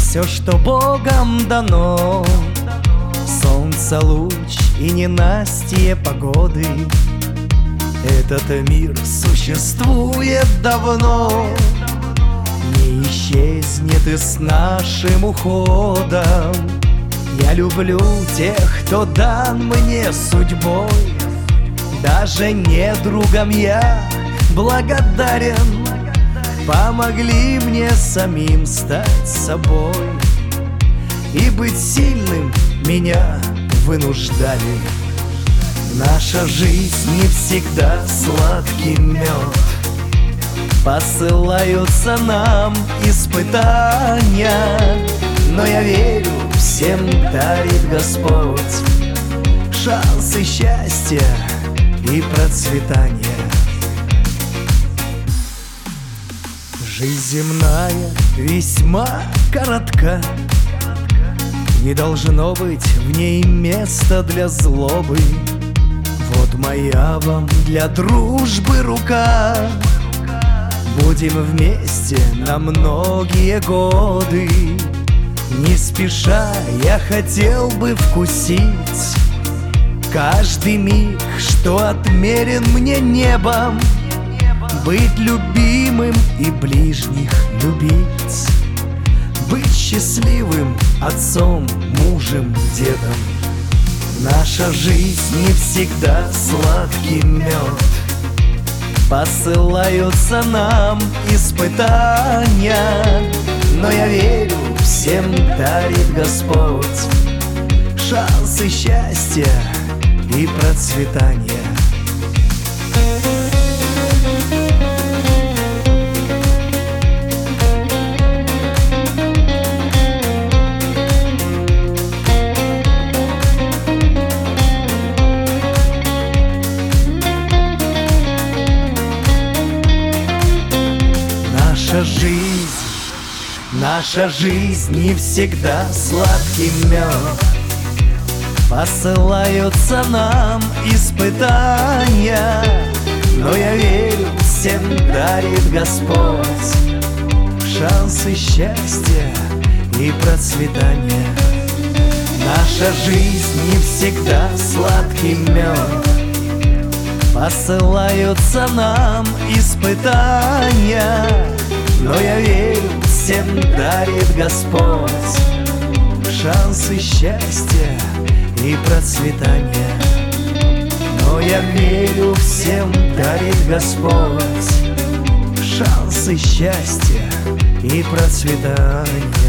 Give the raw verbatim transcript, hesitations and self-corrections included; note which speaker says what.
Speaker 1: все, что Богом дано. Солнце, луч и ненастье погоды. Этот мир существует давно, не исчезнет и с нашим уходом. Я люблю тех, кто дан мне судьбой. Даже недругам я благодарен. Помогли мне самим стать собой, и быть сильным меня вынуждали. Наша жизнь не всегда сладкий мед. Посылаются нам испытания, но я верю, всем дарит Господь шансы счастья и процветания. Жизнь земная весьма коротка, не должно быть в ней места для злобы. Вот моя вам для дружбы рука. Будем вместе на многие годы. Не спеша я хотел бы вкусить каждый миг, что отмерен мне небом. Быть любимым и ближних любить. Быть счастливым отцом, мужем, дедом. Наша жизнь не всегда сладкий мед. Посылаются нам испытания, но я верю, всем дарит Господь шансы счастья и процветания. Наша жизнь, наша жизнь не всегда сладкий мед. Посылаются нам испытания, но я верю, всем дарит Господь шансы счастья и процветания. Наша жизнь не всегда сладкий мед. Посылаются нам испытания, но я верю, всем дарит Господь шансы счастья и процветания. Но я верю, всем дарит Господь шансы счастья и процветания.